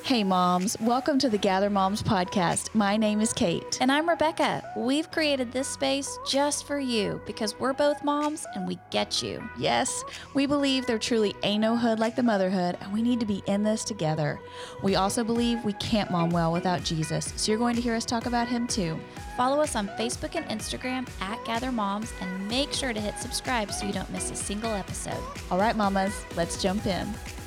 Hey moms, welcome to the Gather Moms podcast. My name is Kate. And I'm Rebecca. We've created this space just for you because we're both moms and we get you. Yes, we believe there truly ain't no hood like the motherhood, and we need to be in this together. We also believe we can't mom well without Jesus, so you're going to hear us talk about him too. Follow us on Facebook and Instagram at Gather Moms and make sure to hit subscribe so you don't miss a single episode. All right, mamas, let's jump in.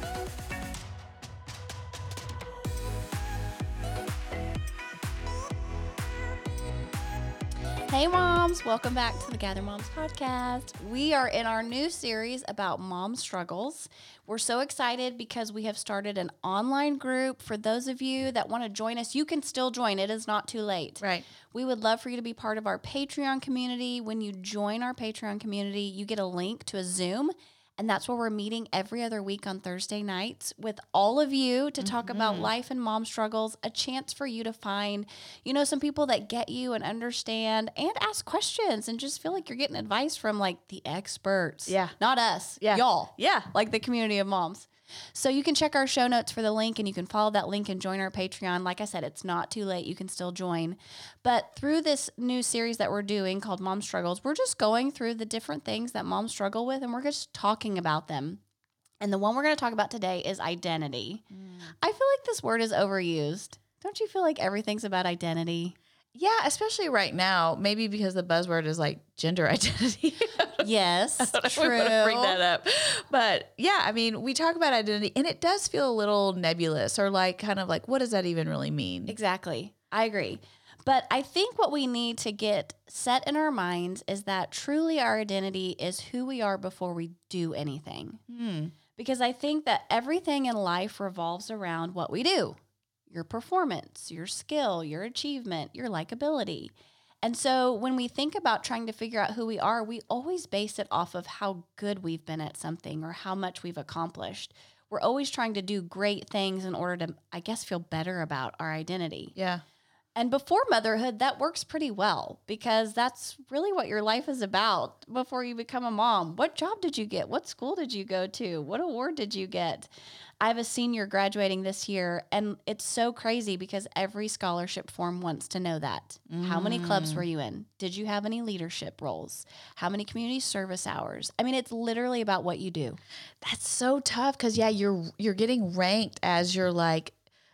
Hey moms, welcome back to the Gather Moms podcast. We are in our new series about mom struggles. We're so excited because we have started an online group. For those of you that want to join us, you can still join. It is not too late. Right. We would love for you to be part of our Patreon community. When you join our Patreon community, you get a link to a Zoom. And that's where we're meeting every other week on Thursday nights with all of you to talk about life and mom struggles, a chance for you to find, some people that get you and understand and ask questions and just feel like you're getting advice from like the experts. Yeah. Not us. Yeah. Y'all. Yeah. Like the community of moms. So you can check our show notes for the link and you can follow that link and join our Patreon. Like I said, it's not too late. You can still join. But through this new series that we're doing called Mom Struggles, we're just going through the different things that moms struggle with and we're just talking about them. And the one we're going to talk about today is identity. I feel like this word is overused. Don't you feel like everything's about identity? Yeah, especially right now, maybe because the buzzword is like gender identity. Yes, true. We want to bring that up. But yeah, I mean, we talk about identity and it does feel a little nebulous or like kind of like, what does that even really mean? Exactly. I agree. But I think what we need to get set in our minds is that truly our identity is who we are before we do anything. Because I think that everything in life revolves around what we do. Your performance, your skill, your achievement, your likability. And so when we think about trying to figure out who we are, we always base it off of how good we've been at something or how much we've accomplished. We're always trying to do great things in order to, I guess, feel better about our identity. Yeah. And before motherhood, that works pretty well because that's really what your life is about before you become a mom. What job did you get? What school did you go to? What award did you get? I have a senior graduating this year, and it's so crazy because every scholarship form wants to know that. How many clubs were you in? Did you have any leadership roles? How many community service hours? I mean, it's literally about what you do. That's so tough because, yeah, you're getting ranked as your like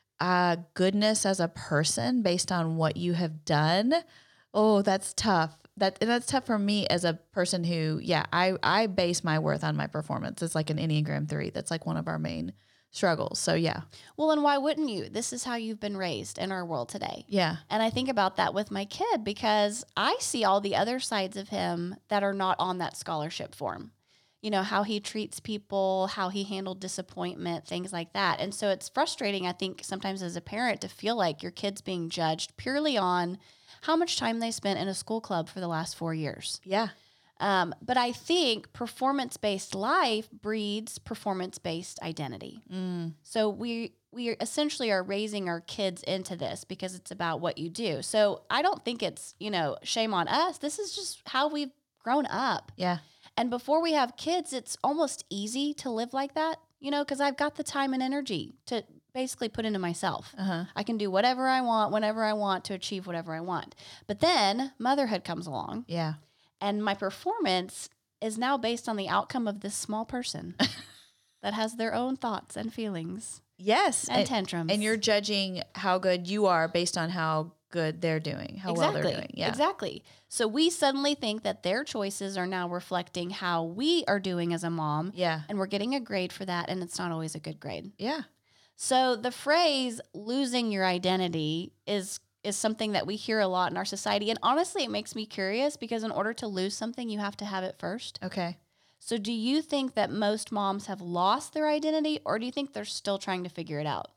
goodness as a person based on what you have done. Oh, that's tough. That's tough for me as a person who, I base my worth on my performance. It's like an Enneagram 3. That's like one of our main struggles. So yeah. Well, and why wouldn't you? This is how you've been raised in our world today. Yeah. And I think about that with my kid because I see all the other sides of him that are not on that scholarship form. How he treats people, how he handled disappointment, things like that. And so it's frustrating, I think, sometimes as a parent to feel like your kid's being judged purely on how much time they spent in a school club for the last 4 years. Yeah. But I think performance-based life breeds performance-based identity. So we essentially are raising our kids into this because it's about what you do. So I don't think it's, shame on us. This is just how we've grown up. Yeah. And before we have kids, it's almost easy to live like that, because I've got the time and energy to basically put into myself. I can do whatever I want, whenever I want to achieve whatever I want. But then motherhood comes along. Yeah. And my performance is now based on the outcome of this small person that has their own thoughts and feelings. Yes. And tantrums. And you're judging how good you are based on how good they're doing, how well they're doing. Yeah. Exactly. So we suddenly think that their choices are now reflecting how we are doing as a mom. Yeah. And we're getting a grade for that, and it's not always a good grade. Yeah. So the phrase losing your identity is something that we hear a lot in our society. And honestly, it makes me curious because in order to lose something, you have to have it first. Okay. So do you think that most moms have lost their identity, or do you think they're still trying to figure it out?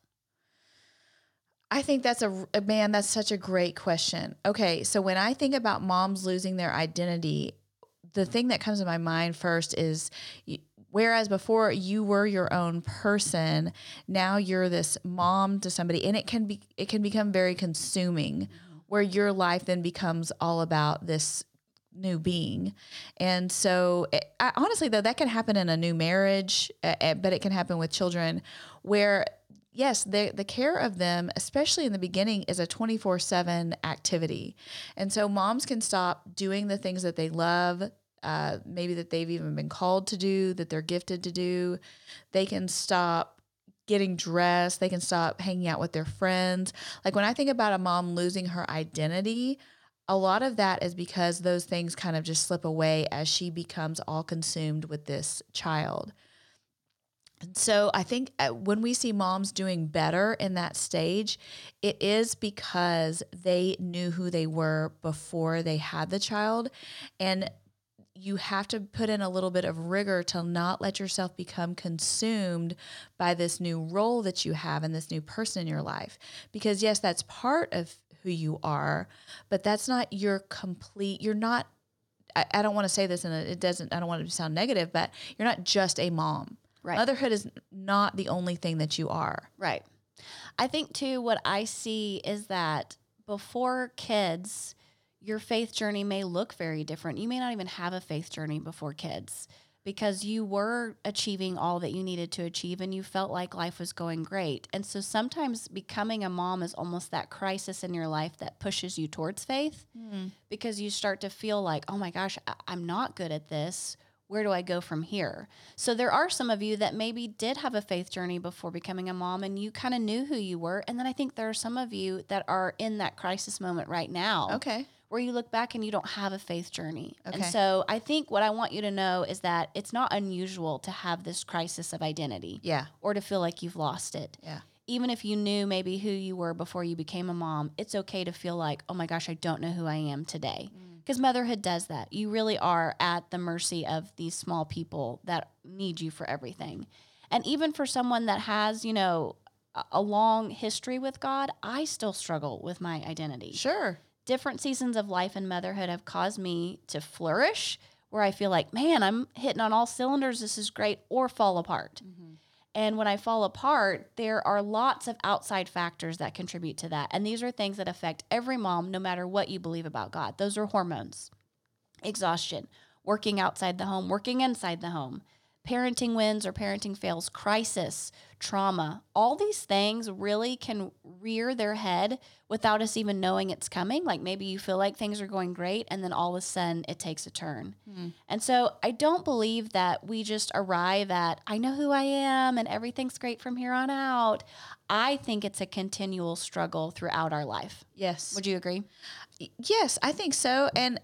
I think that's that's such a great question. Okay. So when I think about moms losing their identity, the thing that comes to my mind first is, whereas before you were your own person, now you're this mom to somebody, and it can become very consuming, where your life then becomes all about this new being. And so honestly, though, that can happen in a new marriage, but it can happen with children where yes, the care of them, especially in the beginning, is a 24/7 activity. And so moms can stop doing the things that they love, maybe that they've even been called to do, that they're gifted to do. They can stop getting dressed. They can stop hanging out with their friends. Like when I think about a mom losing her identity, a lot of that is because those things kind of just slip away as she becomes all consumed with this child. And so I think when we see moms doing better in that stage, it is because they knew who they were before they had the child. And you have to put in a little bit of rigor to not let yourself become consumed by this new role that you have and this new person in your life. Because yes, that's part of who you are, but that's not your complete, you're not, I don't want to say this and I don't want it to sound negative, but you're not just a mom. Right. Motherhood is not the only thing that you are. Right. I think too, what I see is that before kids, your faith journey may look very different. You may not even have a faith journey before kids because you were achieving all that you needed to achieve and you felt like life was going great. And so sometimes becoming a mom is almost that crisis in your life that pushes you towards faith because you start to feel like, oh my gosh, I'm not good at this. Where do I go from here? So there are some of you that maybe did have a faith journey before becoming a mom and you kind of knew who you were. And then I think there are some of you that are in that crisis moment right now. Okay. Where you look back and you don't have a faith journey. Okay. And so I think what I want you to know is that it's not unusual to have this crisis of identity. Yeah. Or to feel like you've lost it. Yeah. Even if you knew maybe who you were before you became a mom, it's okay to feel like, oh my gosh, I don't know who I am today. Because motherhood does that. You really are at the mercy of these small people that need you for everything. And even for someone that has, you know, a long history with God, I still struggle with my identity. Sure. Different seasons of life and motherhood have caused me to flourish where I feel like, man, I'm hitting on all cylinders. This is great, or fall apart. And when I fall apart, there are lots of outside factors that contribute to that. And these are things that affect every mom, no matter what you believe about God. Those are hormones, exhaustion, working outside the home, working inside the home, parenting wins or parenting fails, crisis, trauma. All these things really can rear their head without us even knowing it's coming. Like maybe you feel like things are going great and then all of a sudden it takes a turn. And so I don't believe that we just arrive at, I know who I am and everything's great from here on out. I think it's a continual struggle throughout our life. Yes. Would you agree? Yes, I think so. And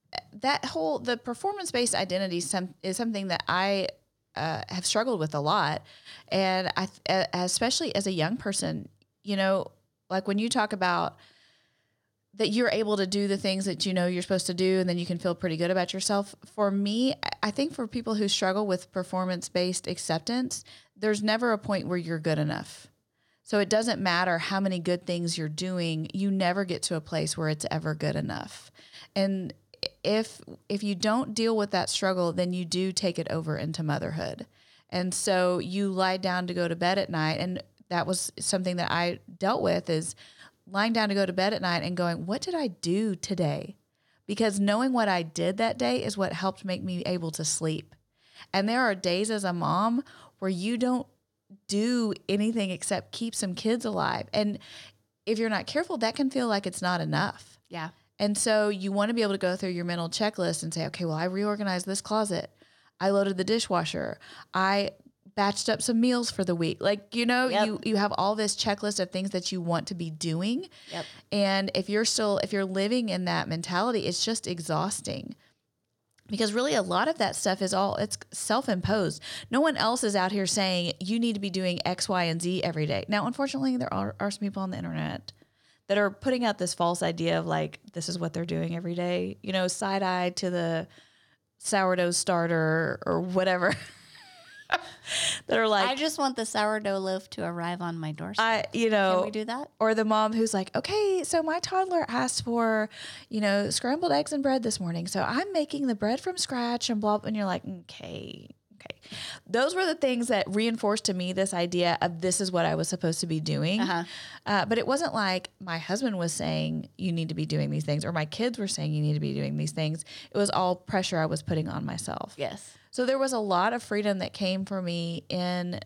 the performance-based identity is something that I have struggled with a lot. And especially as a young person, you know, like when you talk about that you're able to do the things that you know you're supposed to do and then you can feel pretty good about yourself. For me, I think for people who struggle with performance-based acceptance, there's never a point where you're good enough. So it doesn't matter how many good things you're doing, you never get to a place where it's ever good enough. And if you don't deal with that struggle, then you do take it over into motherhood. And so you lie down to go to bed at night. And that was something that I dealt with, is lying down to go to bed at night and going, what did I do today? Because knowing what I did that day is what helped make me able to sleep. And there are days as a mom where you don't do anything except keep some kids alive. And if you're not careful, that can feel like it's not enough. Yeah. And so you want to be able to go through your mental checklist and say, okay, well, I reorganized this closet. I loaded the dishwasher. I batched up some meals for the week. Like, you know, you have all this checklist of things that you want to be doing. Yep. And if you're living in that mentality, it's just exhausting. Because really a lot of that stuff it's self-imposed. No one else is out here saying you need to be doing X, Y, and Z every day. Now, unfortunately, there are some people on the internet that are putting out this false idea of like, this is what they're doing every day, you know, side-eye to the sourdough starter or whatever. That are like, I just want the sourdough loaf to arrive on my doorstep. Can we do that? Or the mom who's like, okay, so my toddler asked for, you know, scrambled eggs and bread this morning. So I'm making the bread from scratch and blah, blah. And you're like, okay. Those were the things that reinforced to me this idea of this is what I was supposed to be doing. But it wasn't like my husband was saying you need to be doing these things or my kids were saying you need to be doing these things. It was all pressure I was putting on myself. Yes. So there was a lot of freedom that came for me in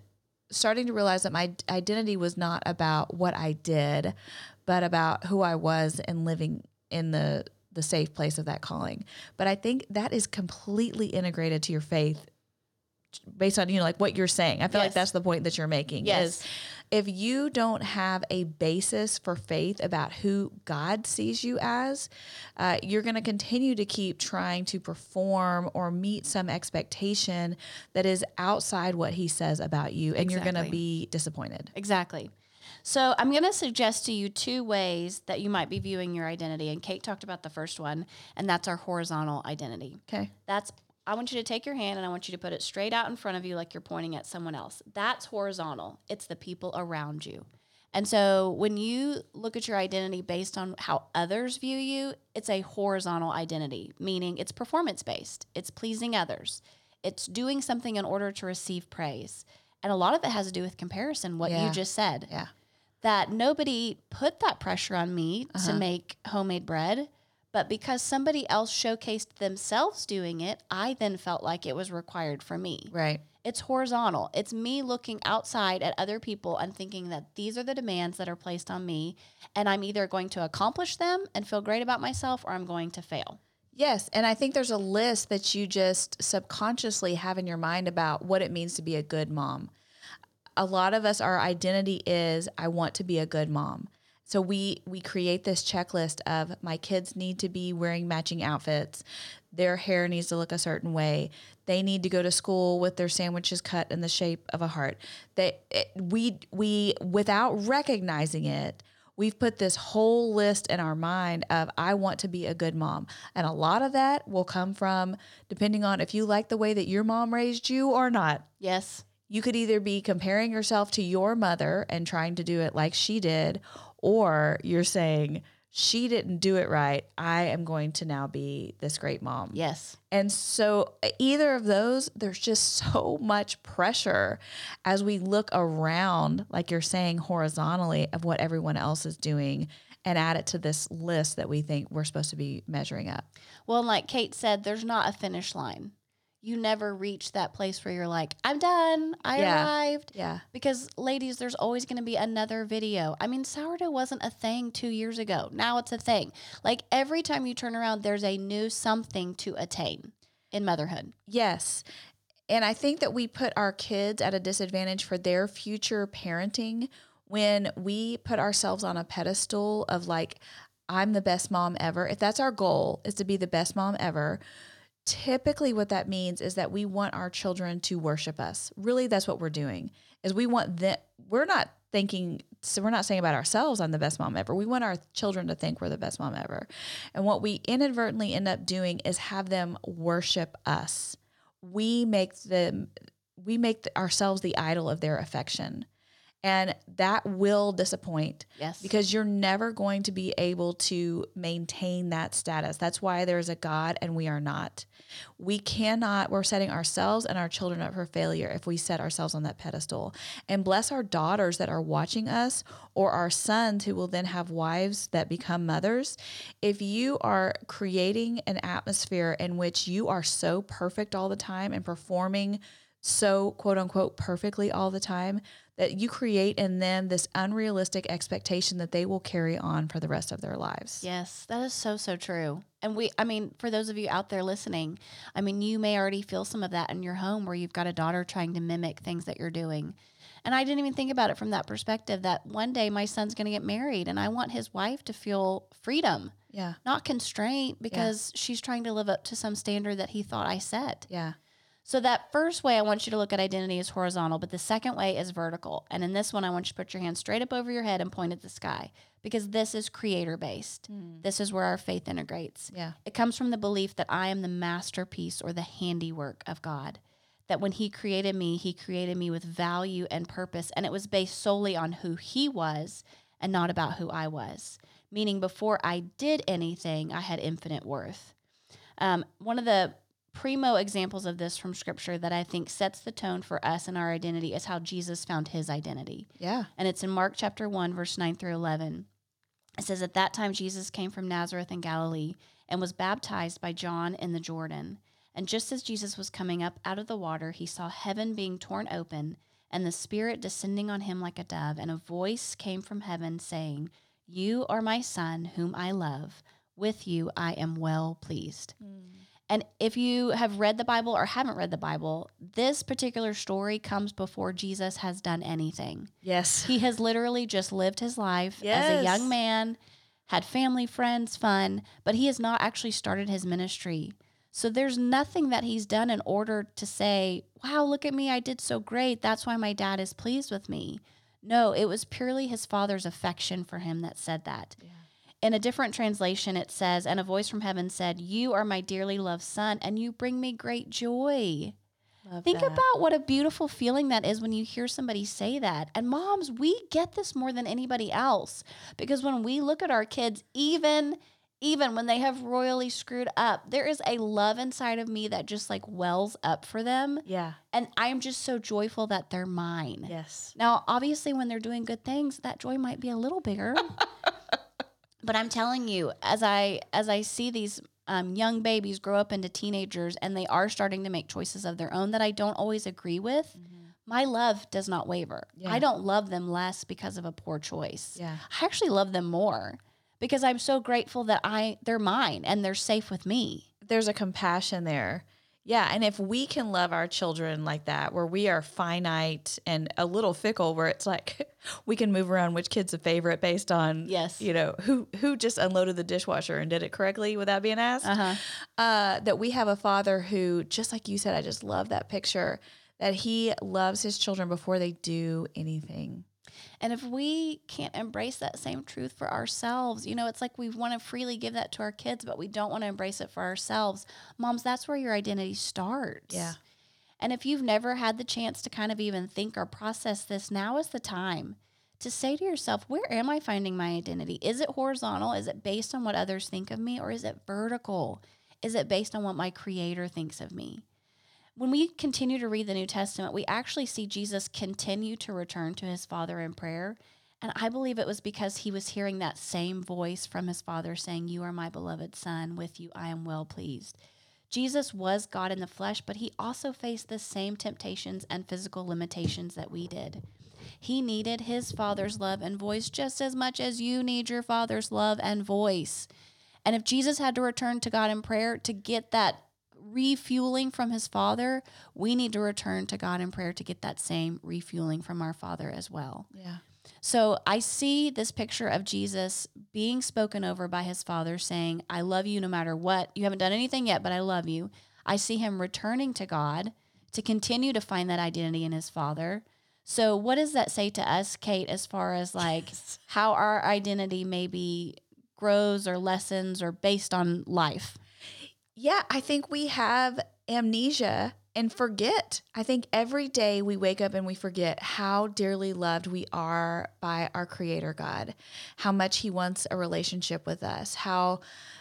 starting to realize that my identity was not about what I did, but about who I was and living in the safe place of that calling. But I think that is completely integrated to your faith based on, like what you're saying. I feel like that's the point that you're making is if you don't have a basis for faith about who God sees you as, you're going to continue to keep trying to perform or meet some expectation that is outside what he says about you. And you're going to be disappointed. Exactly. So I'm going to suggest to you 2 ways that you might be viewing your identity. And Kate talked about the first one, and that's our horizontal identity. Okay. I want you to take your hand and I want you to put it straight out in front of you like you're pointing at someone else. That's horizontal. It's the people around you. And so when you look at your identity based on how others view you, it's a horizontal identity, meaning it's performance-based. It's pleasing others. It's doing something in order to receive praise. And a lot of it has to do with comparison, what you just said. Yeah. That nobody put that pressure on me to make homemade bread, but because somebody else showcased themselves doing it, I then felt like it was required for me. Right. It's horizontal. It's me looking outside at other people and thinking that these are the demands that are placed on me, and I'm either going to accomplish them and feel great about myself or I'm going to fail. Yes, and I think there's a list that you just subconsciously have in your mind about what it means to be a good mom. A lot of us, our identity is, I want to be a good mom. So we create this checklist of my kids need to be wearing matching outfits. Their hair needs to look a certain way. They need to go to school with their sandwiches cut in the shape of a heart. We without recognizing it, we've put this whole list in our mind of I want to be a good mom. And a lot of that will come from depending on if you like the way that your mom raised you or not. Yes. You could either be comparing yourself to your mother and trying to do it like she did, or you're saying, she didn't do it right. I am going to now be this great mom. Yes. And so either of those, there's just so much pressure as we look around, like you're saying, horizontally of what everyone else is doing and add it to this list that we think we're supposed to be measuring up. Well, and like Kate said, there's not a finish line. You never reach that place where you're like, I'm done. I arrived. Yeah. Because ladies, there's always going to be another video. I mean, sourdough wasn't a thing 2 years ago. Now it's a thing. Like every time you turn around, there's a new something to attain in motherhood. Yes. And I think that we put our kids at a disadvantage for their future parenting when we put ourselves on a pedestal of like, I'm the best mom ever. If that's our goal, is to be the best mom ever, typically what that means is that we want our children to worship us. Really, that's what we're doing, is we want them. We're not saying about ourselves, I'm the best mom ever. We want our children to think we're the best mom ever. And what we inadvertently end up doing is have them worship us. We make ourselves the idol of their affection. And that will disappoint. Yes. Because you're never going to be able to maintain that status. That's why there's a God and we are not. We're setting ourselves and our children up for failure if we set ourselves on that pedestal. And bless our daughters that are watching us, or our sons who will then have wives that become mothers. If you are creating an atmosphere in which you are so perfect all the time and performing so quote unquote perfectly all the time, that you create in them this unrealistic expectation that they will carry on for the rest of their lives. Yes, that is so, so true. And for those of you out there listening, you may already feel some of that in your home where you've got a daughter trying to mimic things that you're doing. And I didn't even think about it from that perspective that one day my son's going to get married and I want his wife to feel freedom. Yeah. Not constraint because she's trying to live up to some standard that he thought I set. Yeah. So that first way I want you to look at identity is horizontal, but the second way is vertical. And in this one, I want you to put your hand straight up over your head and point at the sky, because this is creator-based. This is where our faith integrates. Yeah. It comes from the belief that I am the masterpiece or the handiwork of God, that when he created me with value and purpose, and it was based solely on who he was and not about who I was, meaning before I did anything, I had infinite worth. One of the primo examples of this from scripture that I think sets the tone for us and our identity is how Jesus found his identity. Yeah. And it's in Mark chapter 1, verse 9 through 11. It says, at that time, Jesus came from Nazareth in Galilee and was baptized by John in the Jordan. And just as Jesus was coming up out of the water, he saw heaven being torn open and the Spirit descending on him like a dove, and a voice came from heaven saying, "You are my Son, whom I love. With you I am well pleased." And if you have read the Bible or haven't read the Bible, this particular story comes before Jesus has done anything. Yes. He has literally just lived his life as a young man, had family, friends, fun, but he has not actually started his ministry. So there's nothing that he's done in order to say, wow, look at me, I did so great. That's why my dad is pleased with me. No, it was purely his Father's affection for him that said that. Yeah. In a different translation, it says, "And a voice from heaven said, 'You are my dearly loved Son, and you bring me great joy.'" Think about what a beautiful feeling that is when you hear somebody say that. And moms, we get this more than anybody else, because when we look at our kids, even when they have royally screwed up, there is a love inside of me that just like wells up for them. Yeah. And I'm just so joyful that they're mine. Yes. Now, obviously, when they're doing good things, that joy might be a little bigger. But I'm telling you, as I see these young babies grow up into teenagers and they are starting to make choices of their own that I don't always agree with, my love does not waver. Yeah. I don't love them less because of a poor choice. Yeah. I actually love them more because I'm so grateful that they're mine and they're safe with me. There's a compassion there. Yeah, and if we can love our children like that, where we are finite and a little fickle, where it's like we can move around which kid's a favorite based on, who just unloaded the dishwasher and did it correctly without being asked. That we have a Father who, just like you said, I just love that picture, that he loves his children before they do anything. And if we can't embrace that same truth for ourselves, it's like we want to freely give that to our kids, but we don't want to embrace it for ourselves. Moms, that's where your identity starts. Yeah. And if you've never had the chance to kind of even think or process this, now is the time to say to yourself, where am I finding my identity? Is it horizontal? Is it based on what others think of me? Or is it vertical? Is it based on what my Creator thinks of me? When we continue to read the New Testament, we actually see Jesus continue to return to his Father in prayer. And I believe it was because he was hearing that same voice from his Father saying, "You are my beloved Son, with you I am well pleased." Jesus was God in the flesh, but he also faced the same temptations and physical limitations that we did. He needed his Father's love and voice just as much as you need your Father's love and voice. And if Jesus had to return to God in prayer to get that refueling from his Father, we need to return to God in prayer to get that same refueling from our Father as well. Yeah. So I see this picture of Jesus being spoken over by his Father saying, "I love you no matter what. You haven't done anything yet, but I love you." I see him returning to God to continue to find that identity in his Father. So what does that say to us, Kate, as far as like how our identity maybe grows or lessens or based on life? Yeah, I think we have amnesia and forget. I think every day we wake up and we forget how dearly loved we are by our Creator God, how much he wants a relationship with us, how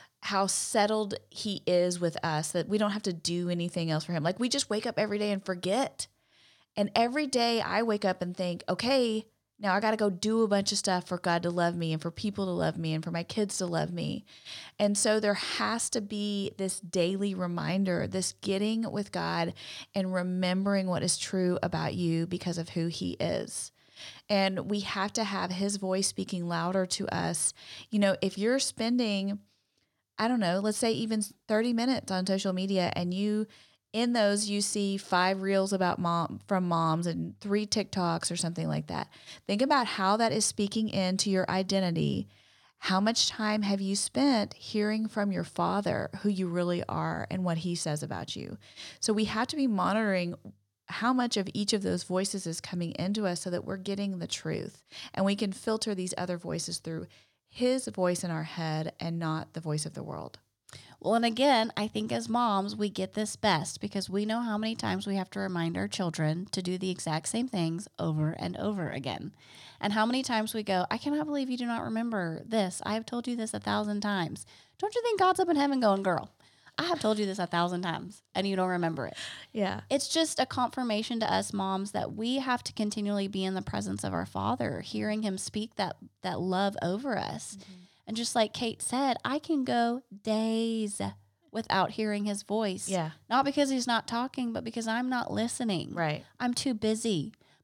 settled he is with us, that we don't have to do anything else for him. Like we just wake up every day and forget. And every day I wake up and think, okay, now I got to go do a bunch of stuff for God to love me and for people to love me and for my kids to love me. And so there has to be this daily reminder, this getting with God and remembering what is true about you because of who he is. And we have to have his voice speaking louder to us. If you're spending, I don't know, let's say even 30 minutes on social media and in those, you see 5 reels about from moms and 3 TikToks or something like that. Think about how that is speaking into your identity. How much time have you spent hearing from your Father who you really are and what he says about you? So we have to be monitoring how much of each of those voices is coming into us so that we're getting the truth. And we can filter these other voices through his voice in our head and not the voice of the world. Well, and again, I think as moms, we get this best because we know how many times we have to remind our children to do the exact same things over and over again. And how many times we go, "I cannot believe you do not remember this. I have told you this 1,000 times. Don't you think God's up in heaven going, girl, I have told you this 1,000 times and you don't remember it?" Yeah. It's just a confirmation to us moms that we have to continually be in the presence of our Father, hearing him speak that love over us. Mm-hmm. And just like Kate said, I can go days without hearing his voice. Yeah. Not because he's not talking, but because I'm not listening. Right. I'm too busy.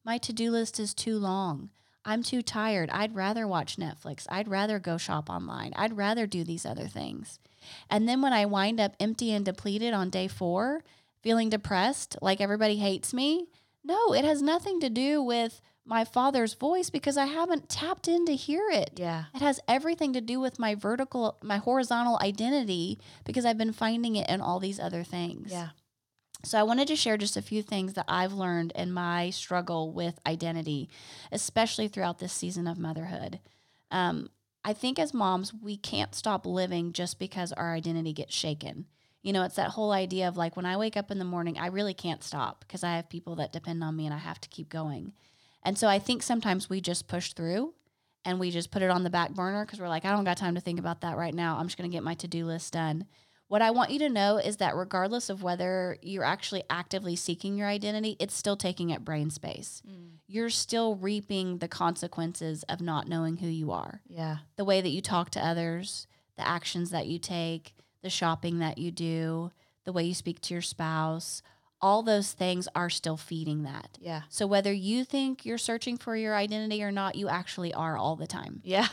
My to-do list is too long. I'm too tired. I'd rather watch Netflix. I'd rather go shop online. I'd rather do these other things. And then when I wind up empty and depleted on day 4, feeling depressed, like everybody hates me, no, it has nothing to do with my Father's voice because I haven't tapped in to hear it. Yeah. It has everything to do with my horizontal identity because I've been finding it in all these other things. Yeah. So I wanted to share just a few things that I've learned in my struggle with identity, especially throughout this season of motherhood. I think as moms, we can't stop living just because our identity gets shaken. You know, it's that whole idea of like when I wake up in the morning, I really can't stop because I have people that depend on me and I have to keep going. And so I think sometimes we just push through and we just put it on the back burner because we're like, I don't got time to think about that right now. I'm just going to get my to-do list done. What I want you to know is that regardless of whether you're actually actively seeking your identity, it's still taking up brain space. You're still reaping the consequences of not knowing who you are. Yeah. The way that you talk to others, the actions that you take, the shopping that you do, the way you speak to your spouse, all those things are still feeding that. Yeah. So whether you think you're searching for your identity or not, you actually are all the time. Yeah.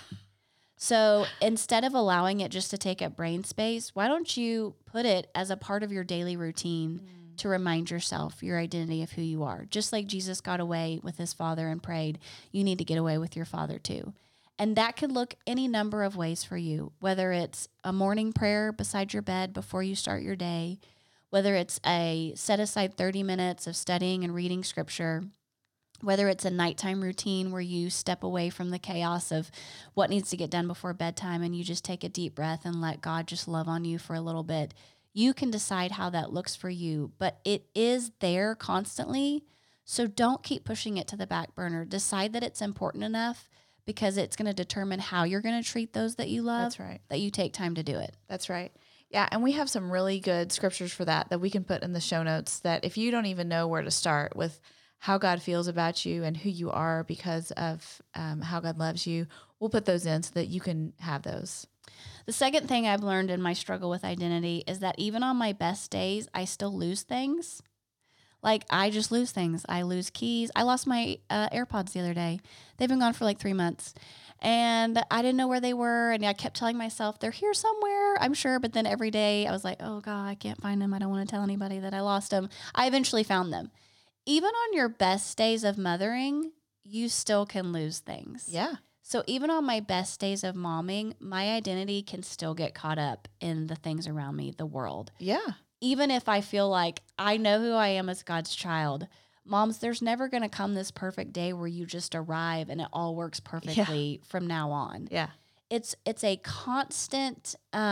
So instead of allowing it just to take up brain space, why don't you put it as a part of your daily routine to remind yourself your identity of who you are? Just like Jesus got away with his Father and prayed, you need to get away with your Father too. And that could look any number of ways for you, whether it's a morning prayer beside your bed before you start your day, whether it's a set aside 30 minutes of studying and reading scripture, whether it's a nighttime routine where you step away from the chaos of what needs to get done before bedtime and you just take a deep breath and let God just love on you for a little bit. You can decide how that looks for you, but it is there constantly. So don't keep pushing it to the back burner. Decide that it's important enough because it's going to determine how you're going to treat those that you love. That's right. That you take time to do it. That's right. Yeah, and we have some really good scriptures for that we can put in the show notes that if you don't even know where to start with how God feels about you and who you are because of how God loves you, we'll put those in so that you can have those. The second thing I've learned in my struggle with identity is that even on my best days, I still lose things. Like, I just lose things. I lose keys. I lost my AirPods the other day. They've been gone for like 3 months. And I didn't know where they were. And I kept telling myself, they're here somewhere, I'm sure. But then every day I was like, oh, God, I can't find them. I don't want to tell anybody that I lost them. I eventually found them. Even on your best days of mothering, you still can lose things. Yeah. So even on my best days of momming, my identity can still get caught up in the things around me, the world. Yeah. Even if I feel like I know who I am as God's child, moms, there's never going to come this perfect day where you just arrive and it all works perfectly from now on. Yeah. It's a constant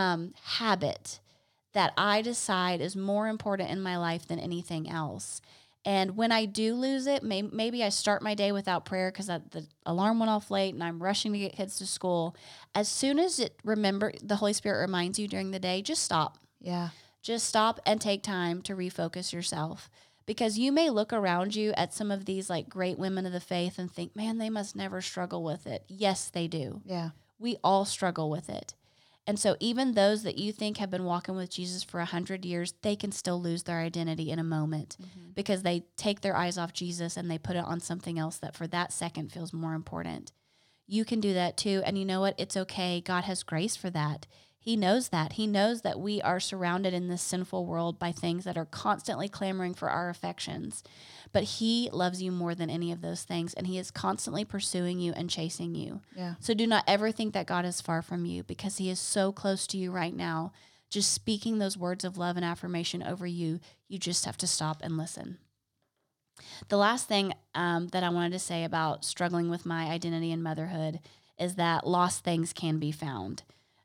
habit that I decide is more important in my life than anything else. And when I do lose it, maybe I start my day without prayer because the alarm went off late and I'm rushing to get kids to school. As soon as the Holy Spirit reminds you during the day, just stop. Yeah. Just stop and take time to refocus yourself. Because you may look around you at some of these like great women of the faith and think, man, they must never struggle with it. Yes, they do. Yeah. We all struggle with it. And so even those that you think have been walking with Jesus for 100 years, they can still lose their identity in a moment because they take their eyes off Jesus and they put it on something else that for that second feels more important. You can do that too. And you know what? It's okay. God has grace for that. He knows that. He knows that we are surrounded in this sinful world by things that are constantly clamoring for our affections. But he loves you more than any of those things, and he is constantly pursuing you and chasing you. Yeah. So do not ever think that God is far from you because he is so close to you right now, just speaking those words of love and affirmation over you. You just have to stop and listen. The last thing that I wanted to say about struggling with my identity and motherhood is that lost things can be found.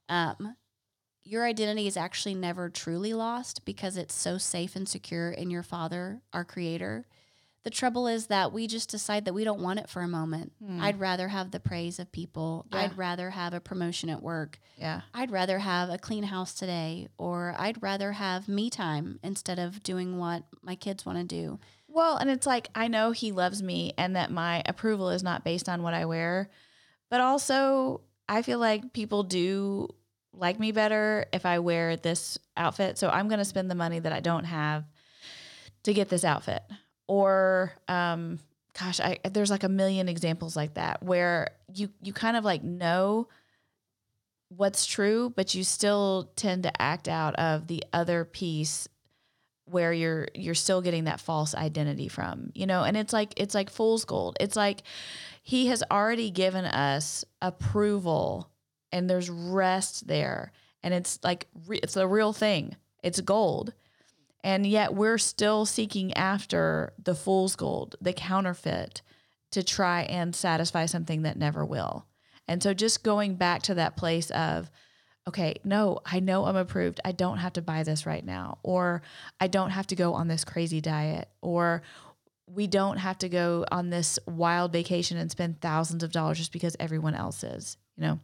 Your identity is actually never truly lost because it's so safe and secure in your Father, our Creator. The trouble is that we just decide that we don't want it for a moment. I'd rather have the praise of people. Yeah. I'd rather have a promotion at work. Yeah. I'd rather have a clean house today, or I'd rather have me time instead of doing what my kids want to do. Well, and it's like, I know he loves me and that my approval is not based on what I wear, but also I feel like people do like me better if I wear this outfit. So I'm going to spend the money that I don't have to get this outfit. Or gosh, there's like a million examples like that where you kind of like know what's true, but you still tend to act out of the other piece where you're still getting that false identity from, and it's like fool's gold. It's like he has already given us approval and there's rest there. And it's like, it's a real thing. It's gold. And yet we're still seeking after the fool's gold, the counterfeit, to try and satisfy something that never will. And so just going back to that place of, okay, no, I know I'm approved. I don't have to buy this right now, or I don't have to go on this crazy diet, or we don't have to go on this wild vacation and spend thousands of dollars just because everyone else is,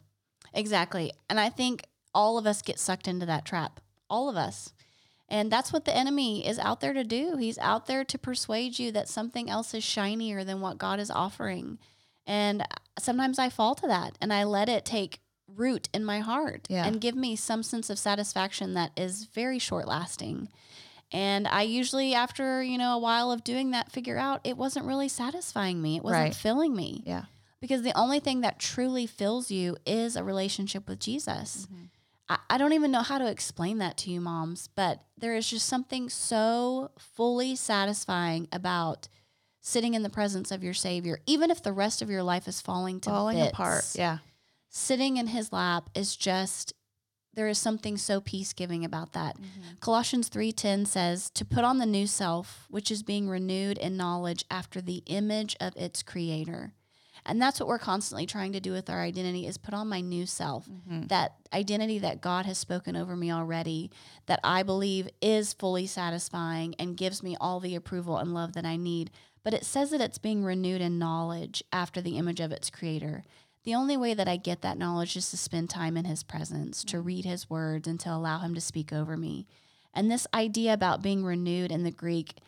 Exactly. And I think all of us get sucked into that trap. All of us. And that's what the enemy is out there to do. He's out there to persuade you that something else is shinier than what God is offering. And sometimes I fall to that and I let it take root in my heart and give me some sense of satisfaction that is very short lasting. And I usually, after, a while of doing that, figure out it wasn't really satisfying me. It wasn't filling me. Yeah. Because the only thing that truly fills you is a relationship with Jesus. Mm-hmm. I don't even know how to explain that to you, moms, but there is just something so fully satisfying about sitting in the presence of your Savior, even if the rest of your life is falling bits. Apart. Yeah. Sitting in his lap is just, there is something so peace-giving about that. Mm-hmm. Colossians 3:10 says, to put on the new self, which is being renewed in knowledge after the image of its creator. And that's what we're constantly trying to do with our identity, is put on my new self, that identity that God has spoken over me already, that I believe is fully satisfying and gives me all the approval and love that I need. But it says that it's being renewed in knowledge after the image of its creator. The only way that I get that knowledge is to spend time in his presence, to read his words, and to allow him to speak over me. And this idea about being renewed in the Greek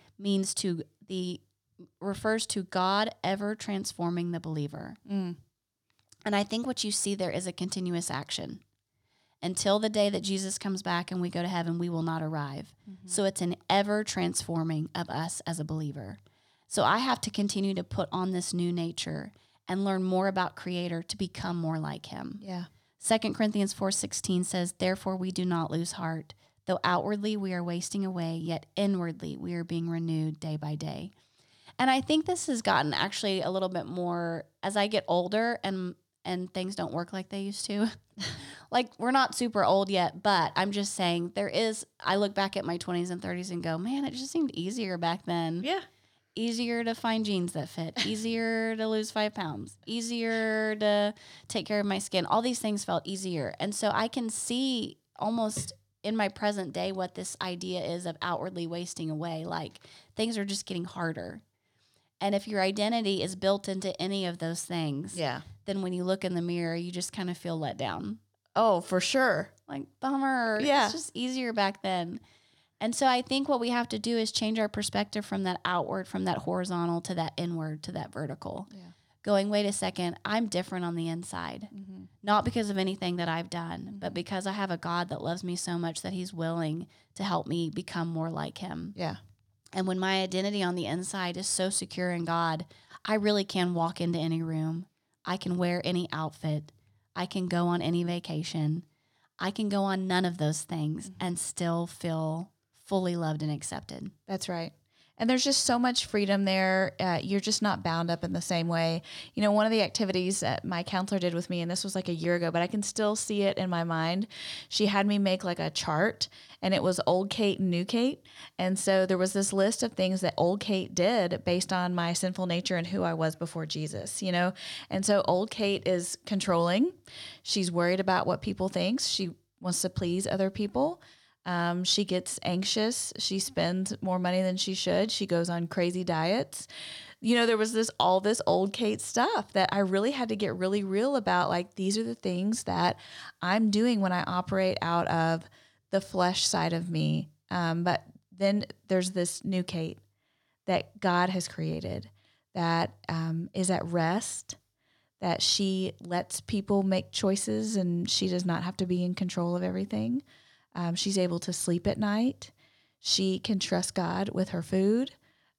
refers to God ever transforming the believer. Mm. And I think what you see there is a continuous action. Until the day that Jesus comes back and we go to heaven, we will not arrive. Mm-hmm. So it's an ever transforming of us as a believer. So I have to continue to put on this new nature and learn more about Creator to become more like him. Yeah. 2 Corinthians 4:16 says, therefore we do not lose heart. Though outwardly we are wasting away, yet inwardly we are being renewed day by day. And I think this has gotten actually a little bit more as I get older and things don't work like they used to. Like, we're not super old yet, but I'm just saying I look back at my 20s and 30s and go, man, it just seemed easier back then. Yeah. Easier to find jeans that fit, easier to lose 5 pounds, easier to take care of my skin. All these things felt easier. And so I can see almost in my present day what this idea is of outwardly wasting away. Like, things are just getting harder. And if your identity is built into any of those things, then when you look in the mirror, you just kind of feel let down. Oh, for sure. Like, bummer. Yeah. It's just easier back then. And so I think what we have to do is change our perspective from that outward, from that horizontal to that inward, to that vertical. Yeah. Going, wait a second, I'm different on the inside. Mm-hmm. Not because of anything that I've done, but because I have a God that loves me so much that he's willing to help me become more like him. Yeah. And when my identity on the inside is so secure in God, I really can walk into any room. I can wear any outfit. I can go on any vacation. I can go on none of those things and still feel fully loved and accepted. That's right. And there's just so much freedom there. You're just not bound up in the same way. One of the activities that my counselor did with me, and this was like a year ago, but I can still see it in my mind. She had me make like a chart, and it was old Kate and new Kate. And so there was this list of things that old Kate did based on my sinful nature and who I was before Jesus, And so old Kate is controlling. She's worried about what people think. She wants to please other people. She gets anxious. She spends more money than she should. She goes on crazy diets. There was all this old Kate stuff that I really had to get really real about. Like, these are the things that I'm doing when I operate out of the flesh side of me. But then there's this new Kate that God has created that is at rest, that she lets people make choices and she does not have to be in control of everything. She's able to sleep at night. She can trust God with her food.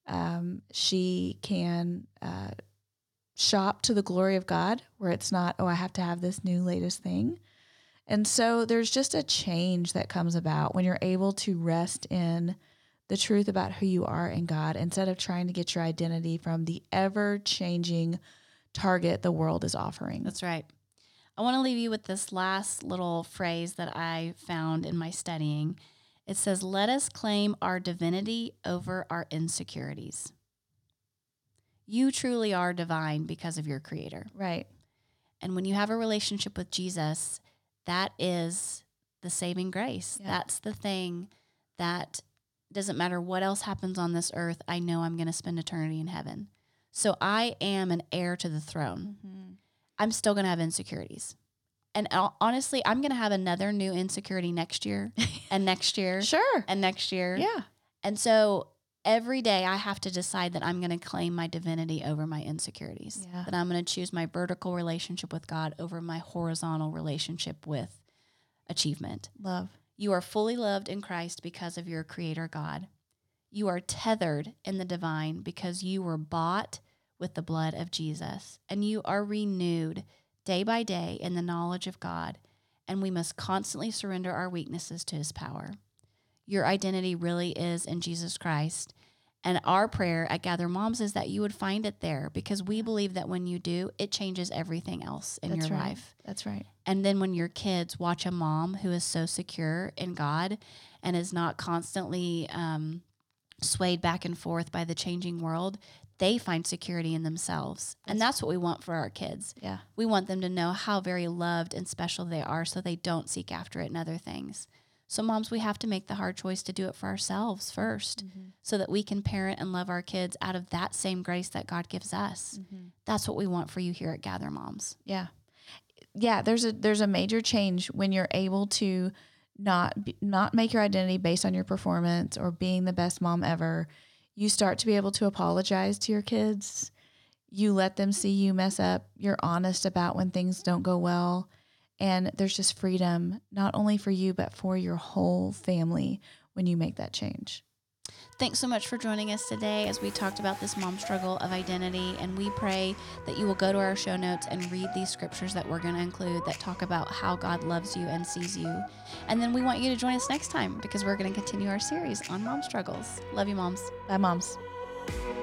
She can shop to the glory of God, where it's not, oh, I have to have this new latest thing. And so there's just a change that comes about when you're able to rest in the truth about who you are in God instead of trying to get your identity from the ever-changing target the world is offering. That's right. I want to leave you with this last little phrase that I found in my studying. It says, let us claim our divinity over our insecurities. You truly are divine because of your Creator. Right. And when you have a relationship with Jesus, that is the saving grace. Yeah. That's the thing that doesn't matter what else happens on this earth, I know I'm going to spend eternity in heaven. So I am an heir to the throne. Mm-hmm. I'm still going to have insecurities. And honestly, I'm going to have another new insecurity next year and next year. Sure. And next year. Yeah. And so every day I have to decide that I'm going to claim my divinity over my insecurities. Yeah. That I'm going to choose my vertical relationship with God over my horizontal relationship with achievement. Love. You are fully loved in Christ because of your Creator God. You are tethered in the divine because you were bought with the blood of Jesus. And you are renewed day by day in the knowledge of God. And we must constantly surrender our weaknesses to His power. Your identity really is in Jesus Christ. And our prayer at Gather Moms is that you would find it there, because we believe that when you do, it changes everything else in That's your right. life. That's right. And then when your kids watch a mom who is so secure in God and is not constantly swayed back and forth by the changing world, they find security in themselves. And that's what we want for our kids. Yeah. We want them to know how very loved and special they are so they don't seek after it in other things. So moms, we have to make the hard choice to do it for ourselves first, so that we can parent and love our kids out of that same grace that God gives us. That's what we want for you here at Gather Moms. Yeah. Yeah, there's a major change when you're able to not make your identity based on your performance or being the best mom ever. You start to be able to apologize to your kids. You let them see you mess up. You're honest about when things don't go well. And there's just freedom, not only for you, but for your whole family when you make that change. Thanks so much for joining us today as we talked about this mom struggle of identity. And we pray that you will go to our show notes and read these scriptures that we're going to include that talk about how God loves you and sees you. And then we want you to join us next time, because we're going to continue our series on mom struggles. Love you, moms. Bye, moms.